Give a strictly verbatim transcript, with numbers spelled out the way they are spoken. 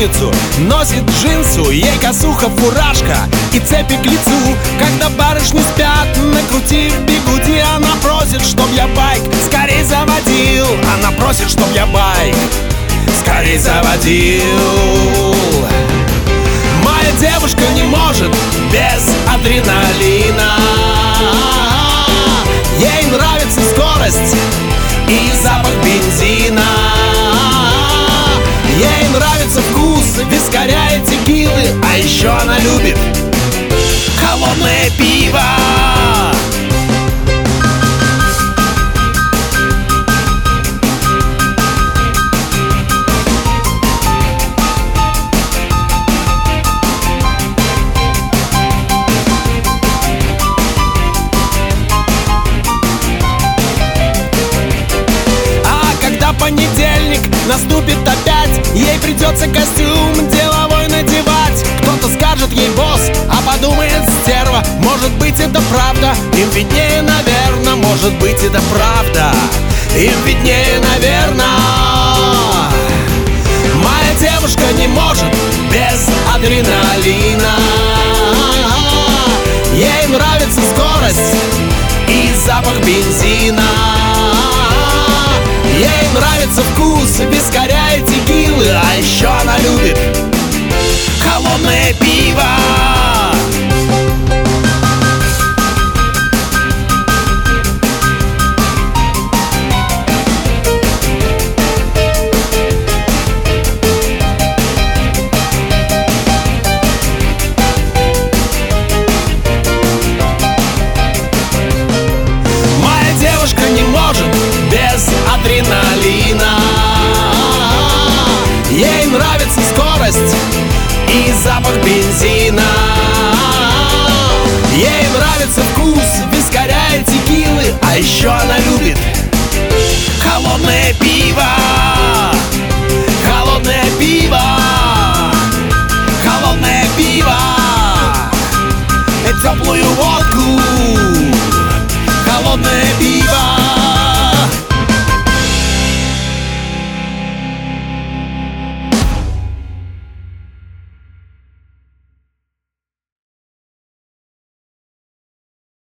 пятницу носит джинсу, ей косуха, фуражка и цепи к лицу. Когда барышни спят, накрутив бигуди, она просит, чтоб я байк скорей заводил. Она просит, чтоб я байк скорей заводил. Моя девушка не может без адреналина. Ей нравится скорость и запах бензина. Ей нравится вкус вискаря и текилы. А еще она любит холодное пиво. Понедельник наступит опять, ей придется костюм деловой надевать. Кто-то скажет ей босс, а подумает стерва. Может быть, это правда, им виднее, наверно. Может быть, это правда, им виднее, наверно. Моя девушка не может без адреналина. Ей нравится скорость и запах бензина. Ей нравится вкус вискаря и текилы. А еще она любит холодное пиво. Моя девушка не может без адреналина. Ей нравится скорость и запах бензина. Ей нравится вкус вискаря и текилы. А еще она любит холодное пиво. Холодное пиво. Холодное пиво. Теплую водку. Холодное пиво.